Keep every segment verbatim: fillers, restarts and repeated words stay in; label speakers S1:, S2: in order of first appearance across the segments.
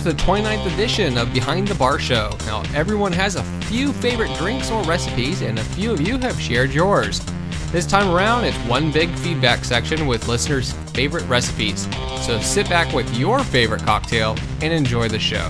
S1: to the twenty-ninth edition of Behind the Bar Show. Now, everyone has a few favorite drinks or recipes, and a few of you have shared yours. This time around, it's one big feedback section with listeners' favorite recipes. So sit back with your favorite cocktail and enjoy the show.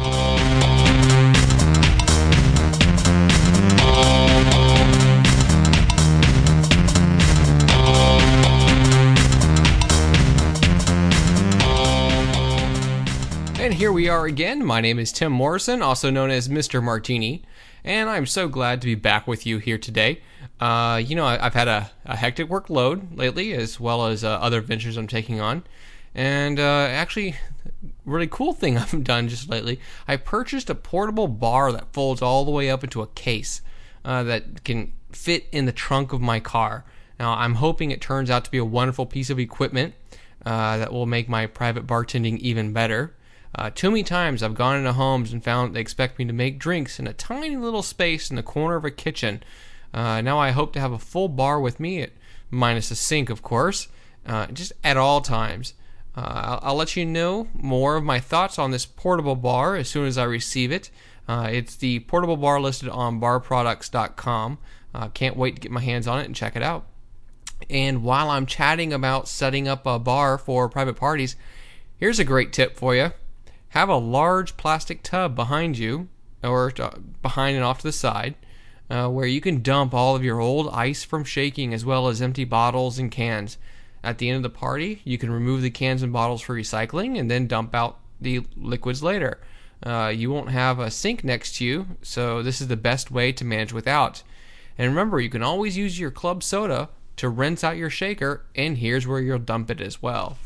S1: And here we are again. My name is Tim Morrison, also known as Mister Martini, and I'm so glad to be back with you here today. Uh, you know, I, I've had a, a hectic workload lately, as well as uh, other ventures I'm taking on. And uh, actually, really cool thing I've done just lately, I purchased a portable bar that folds all the way up into a case uh, that can fit in the trunk of my car. Now, I'm hoping it turns out to be a wonderful piece of equipment uh, that will make my private bartending even better. Uh, too many times I've gone into homes and found they expect me to make drinks in a tiny little space in the corner of a kitchen. Uh, now I hope to have a full bar with me, at, minus a sink, of course, uh, just at all times. Uh, I'll, I'll let you know more of my thoughts on this portable bar as soon as I receive it. Uh, it's the portable bar listed on bar products dot com. Uh, can't wait to get my hands on it and check it out. And while I'm chatting about setting up a bar for private parties, here's a great tip for you. Have a large plastic tub behind you, or behind and off to the side, uh, where you can dump all of your old ice from shaking, as well as empty bottles and cans. At the end of the party, you can remove the cans and bottles for recycling, and then dump out the liquids later. Uh, you won't have a sink next to you, so this is the best way to manage without. And remember, you can always use your club soda to rinse out your shaker, and here's where you'll dump it as well.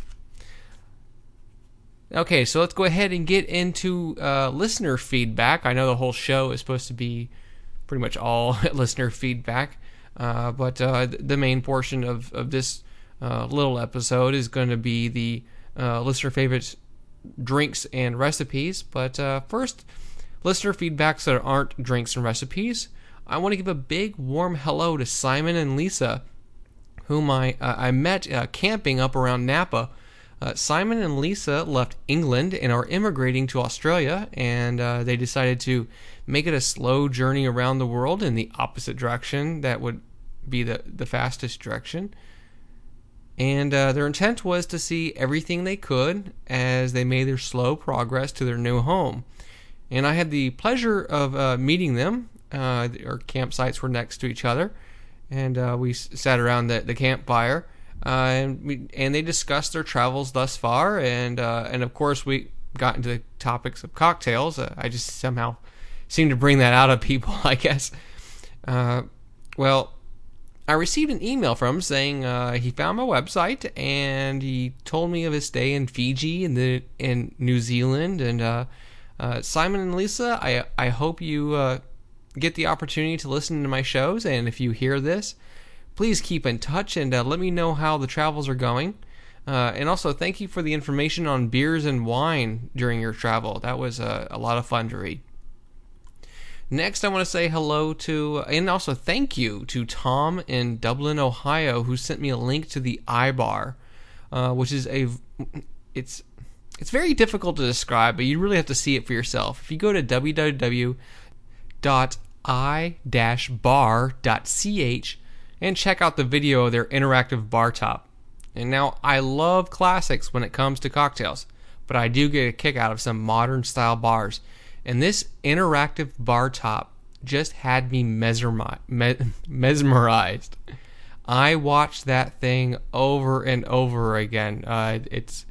S1: Okay, so let's go ahead and get into uh, listener feedback. I know the whole show is supposed to be pretty much all listener feedback, uh, but uh, the main portion of, of this uh, little episode is going to be the uh, listener favorites drinks and recipes. But uh, first, listener feedbacks that aren't drinks and recipes. I want to give a big warm hello to Simon and Lisa, whom I, uh, I met uh, camping up around Napa. Uh, Simon and Lisa left England and are immigrating to Australia, and uh, they decided to make it a slow journey around the world in the opposite direction that would be the, the fastest direction. And uh, their intent was to see everything they could as they made their slow progress to their new home. And I had the pleasure of uh, meeting them. Uh, our campsites were next to each other, and uh, we sat around the, the campfire. Uh, and we, and they discussed their travels thus far, and uh, and of course we got into the topics of cocktails. Uh, I just somehow seem to bring that out of people, I guess. Uh, well, I received an email from him saying uh, he found my website, and he told me of his stay in Fiji and the in New Zealand. And uh, uh, Simon and Lisa, I I hope you uh, get the opportunity to listen to my shows, and if you hear this, please keep in touch and uh, let me know how the travels are going. Uh, and also, thank you for the information on beers and wine during your travel. That was uh, a lot of fun to read. Next, I want to say hello to, and also thank you to Tom in Dublin, Ohio, who sent me a link to the iBar, uh, which is a, it's it's very difficult to describe, but you really have to see it for yourself. If you go to w w w dot i dash bar dot c h and check out the video of their interactive bar top. And now, I love classics when it comes to cocktails, but I do get a kick out of some modern style bars. And this interactive bar top just had me mesmeri- me- mesmerized. I watched that thing over and over again. Uh, it's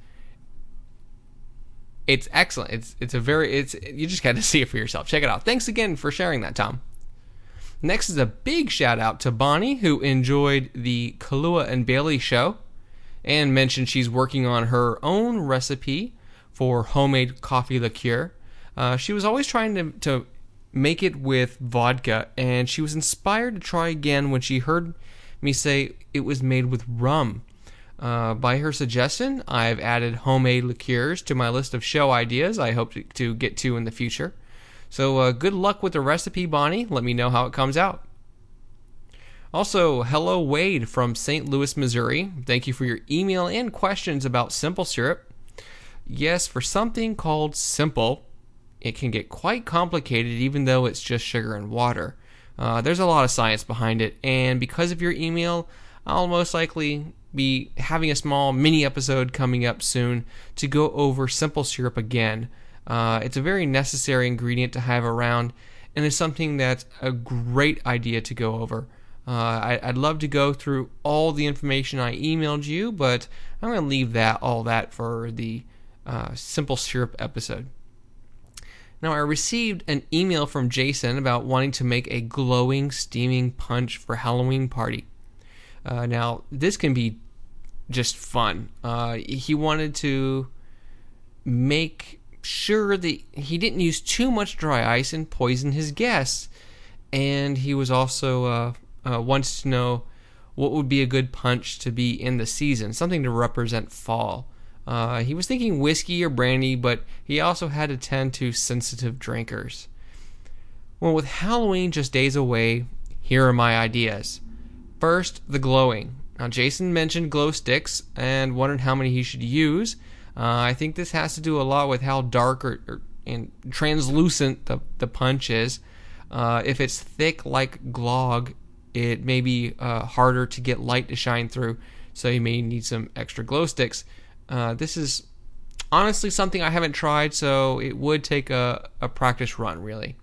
S1: it's excellent. It's it's a very it's you just got to see it for yourself. Check it out. Thanks again for sharing that, Tom. Next is a big shout out to Bonnie, who enjoyed the Kahlua and Bailey show and mentioned she's working on her own recipe for homemade coffee liqueur. Uh, she was always trying to, to make it with vodka, and she was inspired to try again when she heard me say it was made with rum. Uh, by her suggestion, I've added homemade liqueurs to my list of show ideas I hope to, to get to in the future. So uh, good luck with the recipe, Bonnie. Let me know how it comes out. Also, hello Wade from Saint Louis, Missouri. Thank you for your email and questions about simple syrup. yes, for something called simple, it can get quite complicated even though it's just sugar and water. Uh, there's a lot of science behind it, and because of your email, I'll most likely be having a small mini episode coming up soon to go over simple syrup again. Uh, it's a very necessary ingredient to have around, and it's something that's a great idea to go over. Uh, I, I'd love to go through all the information I emailed you, but I'm going to leave that all that for the uh, simple syrup episode. Now, I received an email from Jason about wanting to make a glowing, steaming punch for Halloween party. Uh, now, this can be just fun. Uh, he wanted to make sure that he didn't use too much dry ice and poison his guests. And he was also uh, uh, wants to know what would be a good punch to be in the season, something to represent fall. Uh, he was thinking whiskey or brandy, but he also had to tend to sensitive drinkers. Well, with Halloween just days away, here are my ideas. First, the glowing. Now, Jason mentioned glow sticks and wondered how many he should use. Uh, I think this has to do a lot with how dark or, or and translucent the, the punch is. Uh, if it's thick like glog, it may be uh, harder to get light to shine through, so you may need some extra glow sticks. Uh, this is honestly something I haven't tried, so it would take a, a practice run, really.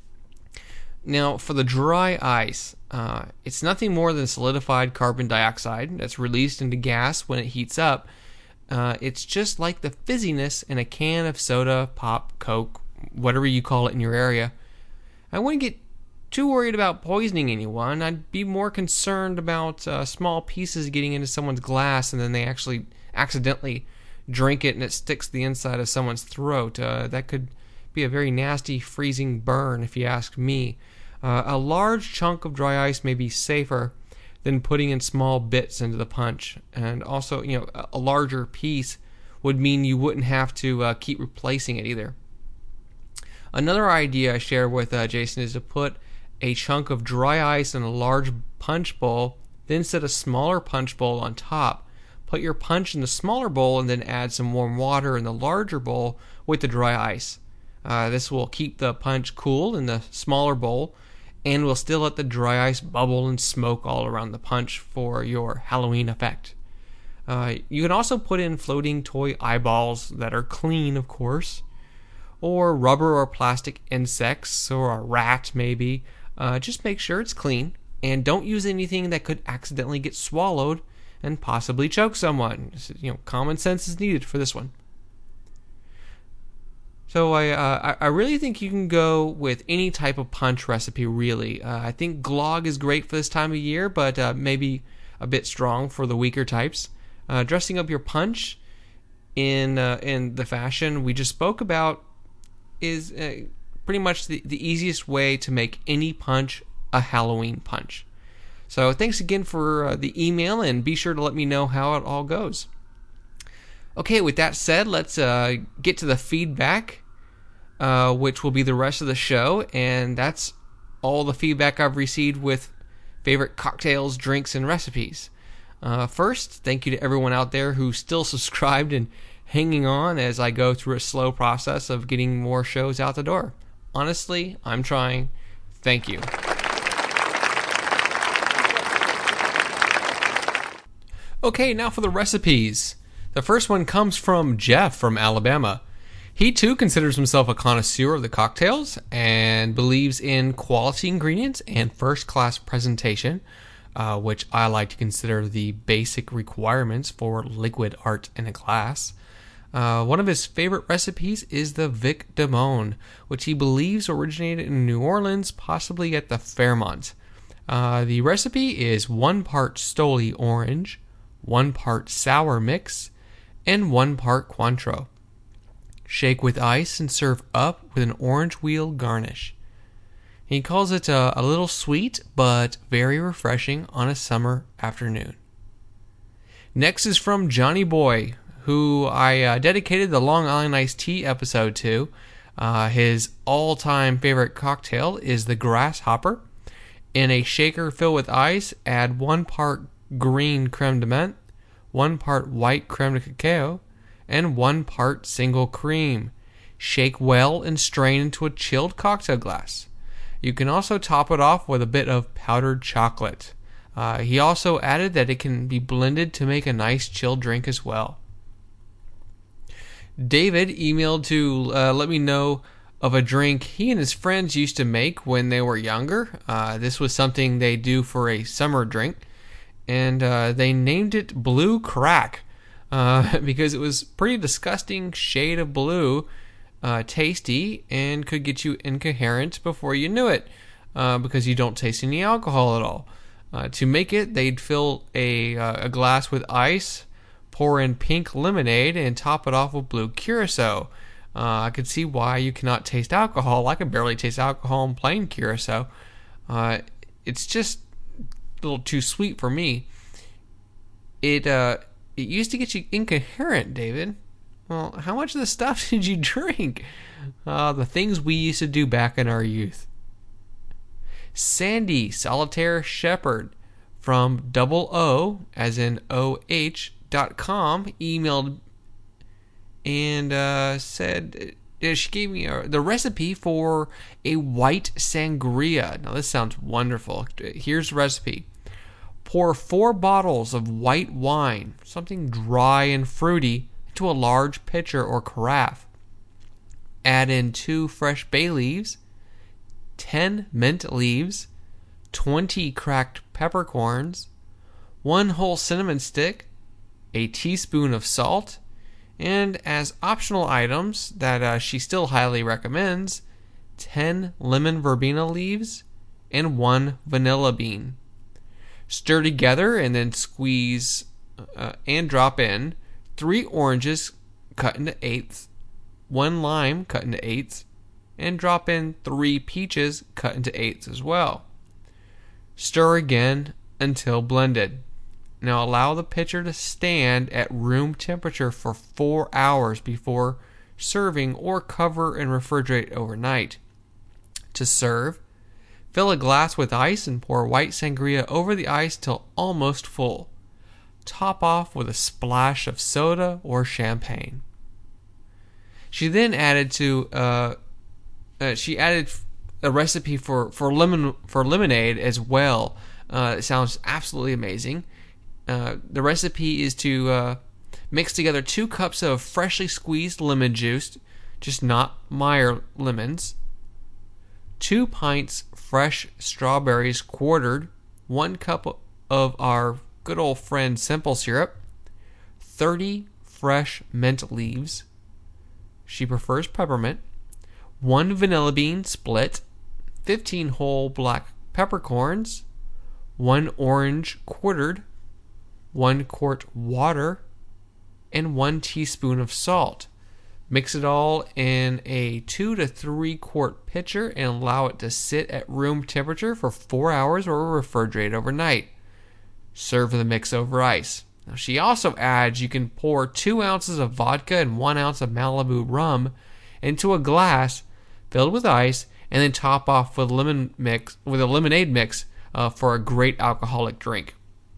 S1: Now, for the dry ice, uh, it's nothing more than solidified carbon dioxide that's released into gas when it heats up. Uh, it's just like the fizziness in a can of soda, pop, Coke, whatever you call it in your area. I wouldn't get too worried about poisoning anyone. I'd be more concerned about uh, small pieces getting into someone's glass and then they actually accidentally drink it and it sticks to the inside of someone's throat. Uh, that could be a very nasty freezing burn if you ask me. Uh, a large chunk of dry ice may be safer than putting in small bits into the punch, and also, you know, a larger piece would mean you wouldn't have to uh, keep replacing it either. Another idea I share with uh, Jason is to put a chunk of dry ice in a large punch bowl, then set a smaller punch bowl on top. Put your punch in the smaller bowl and then add some warm water in the larger bowl with the dry ice. Uh, this will keep the punch cool in the smaller bowl and will still let the dry ice bubble and smoke all around the punch for your Halloween effect. Uh, you can also put in floating toy eyeballs that are clean, of course, or rubber or plastic insects, or a rat maybe. Uh, just make sure it's clean, and don't use anything that could accidentally get swallowed and possibly choke someone. You know, common sense is needed for this one. So I uh, I really think you can go with any type of punch recipe, really. Uh, I think glog is great for this time of year, but uh, maybe a bit strong for the weaker types. Uh, dressing up your punch in uh, in the fashion we just spoke about is uh, pretty much the, the easiest way to make any punch a Halloween punch. So thanks again for uh, the email, and be sure to let me know how it all goes. Okay, with that said, let's uh, get to the feedback, uh, which will be the rest of the show, and that's all the feedback I've received with favorite cocktails, drinks, and recipes. Uh, first, thank you to everyone out there who's still subscribed and hanging on as I go through a slow process of getting more shows out the door. Honestly, I'm trying. Thank you. Okay, now for the recipes. The first one comes from Jeff from Alabama. He too considers himself a connoisseur of the cocktails and believes in quality ingredients and first-class presentation, uh, which I like to consider the basic requirements for liquid art in a glass. Uh, one of his favorite recipes is the Vic Damone, which he believes originated in New Orleans, possibly at the Fairmont. Uh, the recipe is one part Stoli orange, one part sour mix, and one part Cointreau. Shake with ice and serve up with an orange wheel garnish. He calls it a, a little sweet, but very refreshing on a summer afternoon. Next is from Johnny Boy, who I uh, dedicated the Long Island Iced Tea episode to. Uh, his all-time favorite cocktail is the Grasshopper. In a shaker filled with ice, add one part green creme de menthe, one part white creme de cacao, and one part single cream. Shake well and strain into a chilled cocktail glass. You can also top it off with a bit of powdered chocolate. Uh, he also added that it can be blended to make a nice chilled drink as well. David emailed to uh, let me know of a drink he and his friends used to make when they were younger. Uh, this was something they do for a summer drink, and uh, they named it Blue Crack uh, because it was pretty disgusting shade of blue, uh, tasty, and could get you incoherent before you knew it uh, because you don't taste any alcohol at all. Uh, to make it, they'd fill a, uh, a glass with ice, pour in pink lemonade, and top it off with blue curacao. Uh, I could see why you cannot taste alcohol. I can barely taste alcohol in plain curacao. Uh, it's just a little too sweet for me. It uh, it used to get you incoherent, David. Well, how much of the stuff did you drink? Uh, the things we used to do back in our youth. Sandy Solitaire Shepherd from double O, as in O H, dot com, emailed and uh, said uh, she gave me a, the recipe for a white sangria. Now this sounds wonderful. Here's the recipe. Pour four bottles of white wine, something dry and fruity, into a large pitcher or carafe. Add in two fresh bay leaves, ten mint leaves, twenty cracked peppercorns, one whole cinnamon stick, a teaspoon of salt, and as optional items that uh, she still highly recommends, ten lemon verbena leaves and one vanilla bean. Stir together and then squeeze uh, and drop in three oranges cut into eighths, one lime cut into eighths, and drop in three peaches cut into eighths as well. Stir again until blended. Now allow the pitcher to stand at room temperature for four hours before serving, or cover and refrigerate overnight. To serve, fill a glass with ice and pour white sangria over the ice till almost full. Top off with a splash of soda or champagne. She then added to uh, uh, she added a recipe for for lemon for lemonade as well. Uh, it sounds absolutely amazing. Uh, the recipe is to uh, mix together two cups of freshly squeezed lemon juice, just not Meyer lemons, two pints fresh strawberries quartered, one cup of our good old friend simple syrup, thirty fresh mint leaves, she prefers peppermint, one vanilla bean split, fifteen whole black peppercorns, one orange quartered, one quart water, and one teaspoon of salt. Mix it all in a two to three quart pitcher and allow it to sit at room temperature for four hours or refrigerate overnight. Serve the mix over ice. Now she also adds you can pour two ounces of vodka and one ounce of Malibu rum into a glass filled with ice, and then top off with lemon mix with a lemonade mix uh, for a great alcoholic drink.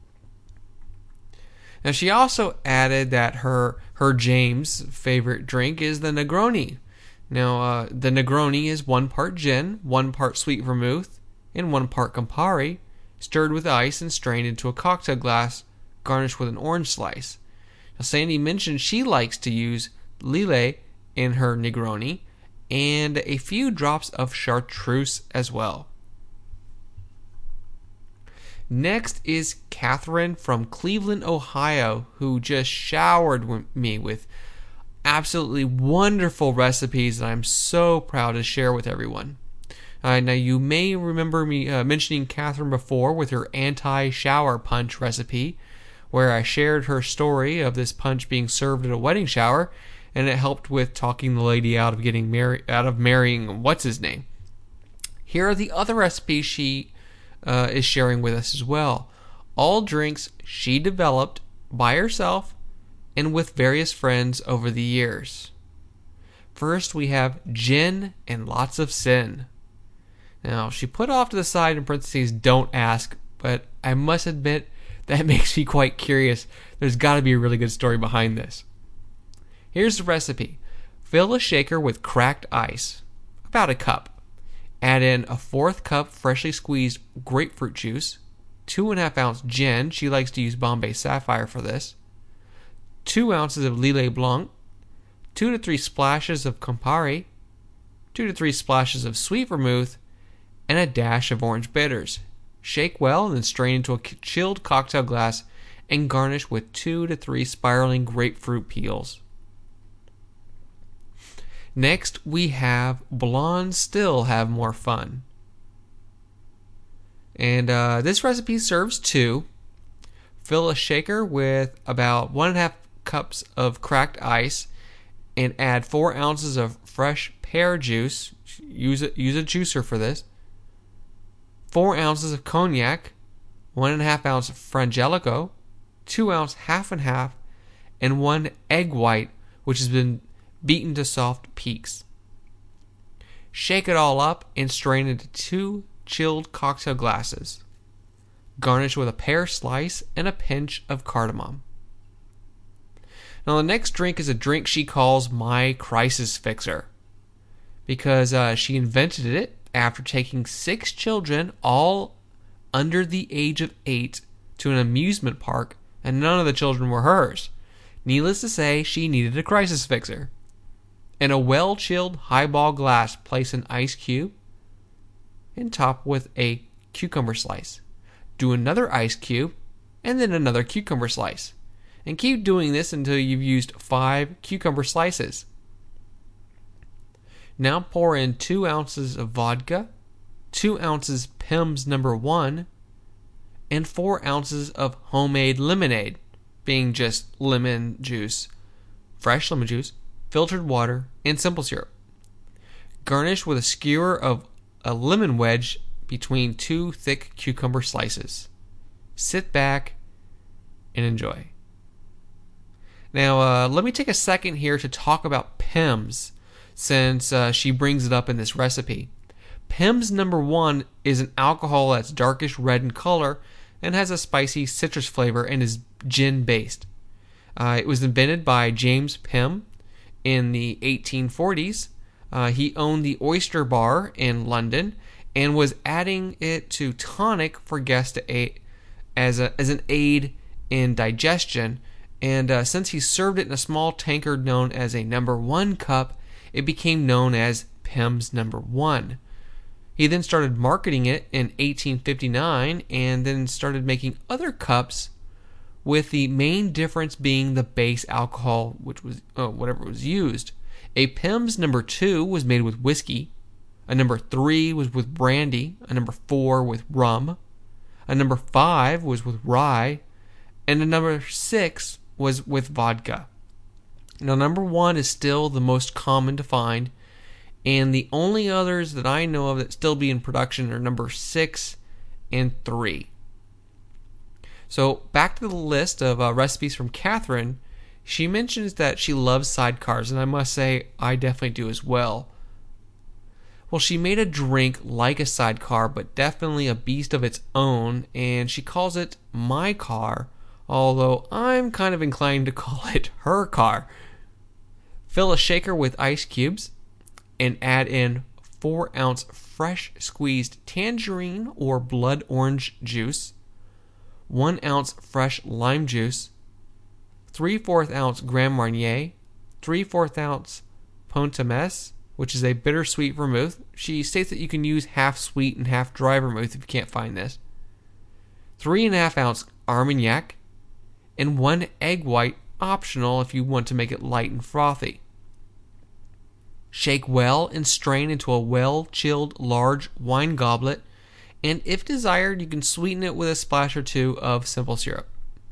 S1: Now she also added that her her James' favorite drink is the Negroni. Now uh, the Negroni is one part gin, one part sweet vermouth, and one part Campari, stirred with ice and strained into a cocktail glass, garnished with an orange slice. Now Sandy mentioned she likes to use Lillet in her Negroni, and a few drops of chartreuse as well. Next is Catherine from Cleveland, Ohio, who just showered me with absolutely wonderful recipes that I'm so proud to share with everyone. Uh, now, you may remember me uh, mentioning Catherine before with her anti-shower punch recipe, where I shared her story of this punch being served at a wedding shower, and it helped with talking the lady out of getting married, out of marrying what's his name. Here are the other recipes she Uh, is sharing with us as well. All drinks she developed by herself and with various friends over the years. First, we have gin and lots of sin. Now, she put off to the side in parentheses, don't ask, but I must admit that makes me quite curious. There's got to be a really good story behind this. Here's the recipe. Fill a shaker with cracked ice, about a cup. Add in a fourth cup freshly squeezed grapefruit juice, two and a half ounce gin. She likes to use Bombay Sapphire for this. Two ounces of Lillet Blanc, two to three splashes of Campari, two to three splashes of sweet vermouth, and a dash of orange bitters. Shake well and then strain into a chilled cocktail glass and garnish with two to three spiraling grapefruit peels. Next, we have Blondes Still Have More Fun. And uh, this recipe serves two. Fill a shaker with about one and a half cups of cracked ice and add four ounces of fresh pear juice. Use a, use a juicer for this. Four ounces of cognac, one and a half ounce Frangelico, two ounce half and half, and one egg white, which has been beaten to soft peaks. Shake it all up and strain into two chilled cocktail glasses. Garnish with a pear slice and a pinch of cardamom. Now the next drink is a drink she calls My Crisis Fixer, because uh, she invented it after taking six children, all under the age of eight, to an amusement park, and none of the children were hers. Needless to say, she needed a crisis fixer. In a well-chilled highball glass, place an ice cube and top with a cucumber slice. Do another ice cube and then another cucumber slice. And keep doing this until you've used five cucumber slices. Now pour in two ounces of vodka, two ounces Pimm's number one, and four ounces of homemade lemonade, being just lemon juice, fresh lemon juice, filtered water, and simple syrup. Garnish with a skewer of a lemon wedge between two thick cucumber slices. Sit back and enjoy. Now, uh, let me take a second here to talk about Pimm's, since uh, she brings it up in this recipe. Pimm's number one is an alcohol that's darkish red in color and has a spicy citrus flavor and is gin-based. Uh, it was invented by James Pimm in the eighteen forties. Uh, he owned the Oyster Bar in London and was adding it to tonic for guests to aid, as, a, as an aid in digestion. And uh, since he served it in a small tankard known as a number one cup, it became known as Pimm's number one. He then started marketing it in eighteen fifty-nine and then started making other cups, with the main difference being the base alcohol, which was oh, whatever was used. A Pimm's number two was made with whiskey, a number three was with brandy, a number four with rum, a number five was with rye, and a number six was with vodka. Now, number one is still the most common to find, and the only others that I know of that still be in production are number six and three. So, back to the list of uh, recipes from Catherine. She mentions that she loves sidecars, and I must say, I definitely do as well. Well, she made a drink like a sidecar, but definitely a beast of its own, and she calls it My Car, although I'm kind of inclined to call it her car. Fill a shaker with ice cubes and add in four ounce fresh squeezed tangerine or blood orange juice, one ounce fresh lime juice, three fourths ounce Grand Marnier, three fourths ounce Pontames, which is a bittersweet vermouth. She states that you can use half sweet and half dry vermouth if you can't find this. Three and a half ounce Armagnac, and one egg white, optional if you want to make it light and frothy. Shake well and strain into a well-chilled large wine goblet, and if desired, you can sweeten it with a splash or two of simple syrup.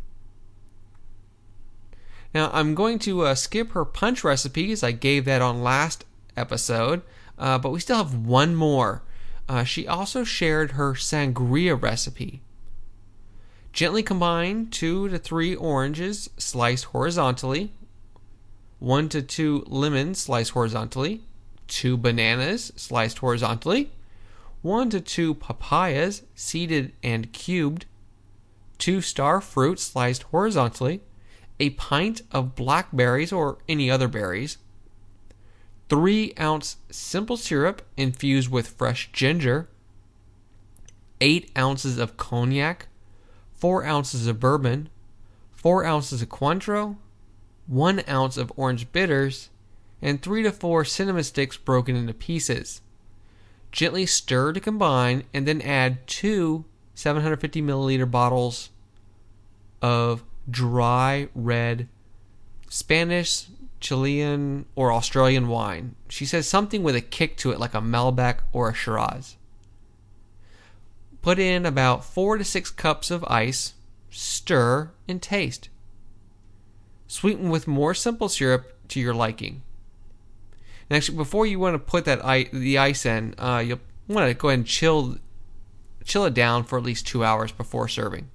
S1: Now, I'm going to uh, skip her punch recipes. I gave that on last episode, uh, but we still have one more. Uh, she also shared her sangria recipe. Gently combine two to three oranges sliced horizontally, one to two lemons sliced horizontally, two bananas sliced horizontally, one to two papayas seeded and cubed, two star fruit sliced horizontally, a pint of blackberries or any other berries, three ounce simple syrup infused with fresh ginger, eight ounces of cognac, four ounces of bourbon, four ounces of Cointreau, one ounce of orange bitters, and three to four cinnamon sticks broken into pieces. Gently stir to combine, and then add two seven hundred fifty milliliter bottles of dry red Spanish, Chilean, or Australian wine. She says something with a kick to it like a Malbec or a Shiraz. Put in about four to six cups of ice, stir, and taste. Sweeten with more simple syrup to your liking. And actually, before you want to put that ice, the ice in, uh, you'll want to go ahead and chill, chill it down for at least two hours before serving.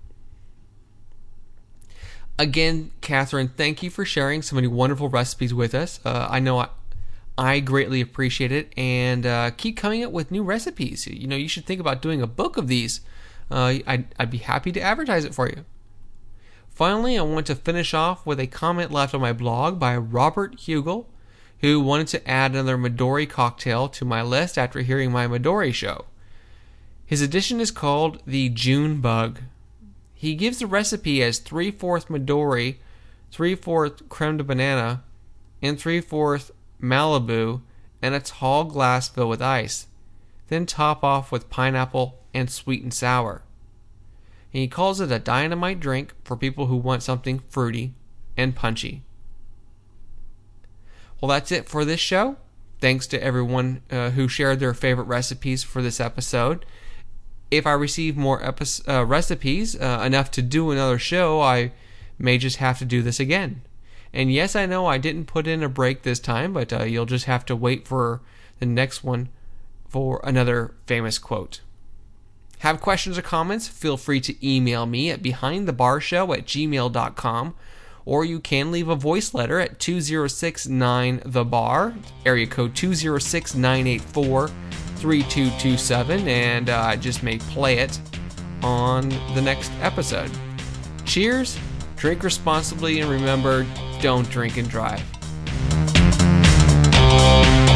S1: Again, Catherine, thank you for sharing so many wonderful recipes with us. Uh, I know I, I greatly appreciate it, and uh, keep coming up with new recipes. You know, you should think about doing a book of these. Uh, I'd, I'd be happy to advertise it for you. Finally, I want to finish off with a comment left on my blog by Robert Hugel, who wanted to add another Midori cocktail to my list after hearing my Midori show. His addition is called the June Bug. He gives the recipe as three-fourths Midori, three-fourths creme de banana, and three-fourths Malibu, and a tall glass filled with ice. Then top off with pineapple and sweet and sour. And he calls it a dynamite drink for people who want something fruity and punchy. Well, that's it for this show. Thanks to everyone uh, who shared their favorite recipes for this episode. If I receive more epi- uh, recipes, uh, enough to do another show, I may just have to do this again. And yes, I know I didn't put in a break this time, but uh, you'll just have to wait for the next one for another famous quote. Have questions or comments? Feel free to email me at behindthebarshow at gmail dot com, or you can leave a voice letter at two zero six nine the bar, area code two zero six nine eight four three two two seven, and I uh, just may play it on the next episode. Cheers, drink responsibly, and remember, don't drink and drive.